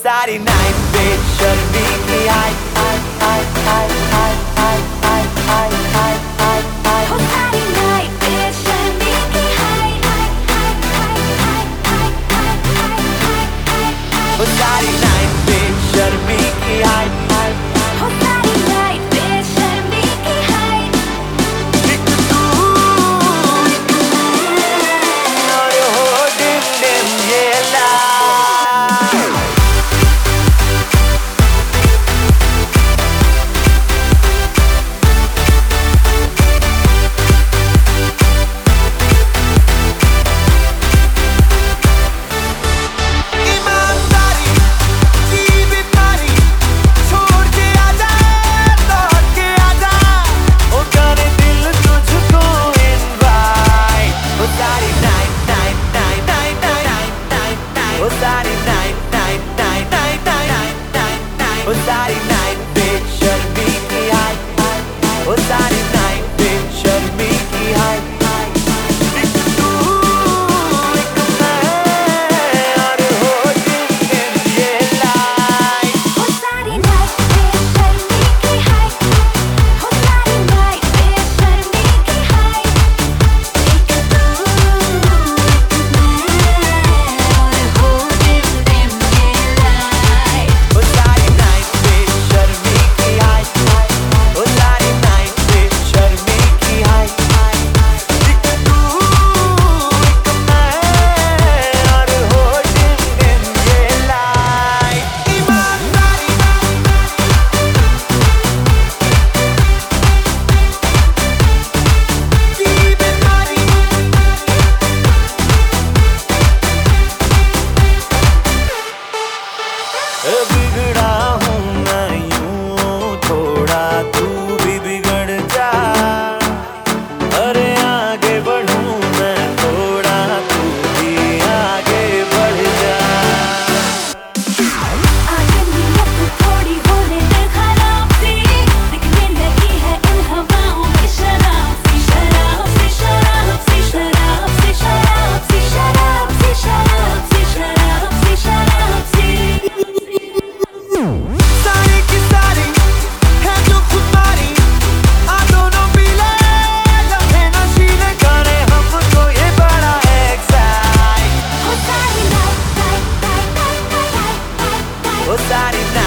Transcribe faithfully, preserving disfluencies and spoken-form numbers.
सारी नाइट पे शर्मी की हाय हाय हाय हाय हाय हाय हाय हाय हाय हाय हाय हो सारी नाइट पे शर्मी की हाय हाय हाय हाय हाय हाय हाय हाय हो सारी नाइट पे शर्मी की हाय हाय हो सारी नाइट पे शर्मी की हाय एक तू एक मैं और हो डिम डिम ये light Oh, Saturday night, night, night, night, night, night, night, night. Oh, Saturday night, bitch, शर्मी की हाय हाय. Oh, Saturday night, bitch, शर्मी की हाय हाय. एक तू, एक मैं और हो डिम डिम ये लाइट. हो सारी नाइट पे शर्मी की हाय हो सारी नाइट पे शर्मी की हाय एक तू एक मैं और हो डिम डिम ये light Oh, Saturday night, bitch, शर्मी की हाय हाय. Oh, Saturday night, bitch, शर्मी की हाय हाय. एक तू, एक मैं और हो डिम डिम ये लाइट. ईमानदारी की बीमारी बिगड़ा हूँ मैं यूं थोड़ा तू भी बिगड़ जा अरे आगे बढ़ूं मैं थोड़ा तू भी आगे बढ़ जा आगे नीयत थोड़ी होने दे खराब सी दिखने लगी है इन हवाओं में शराब सी शराब सी शराब सी शराब सी शराब सी शराब सी शराब सी शराब सी शराब सी सारी की सारी है जो तुम्हारी आ दोनों पी ले लम्हे नशीले करे हमको ये बड़ा एक्साइट हो सारी night night night night night night ओ सारी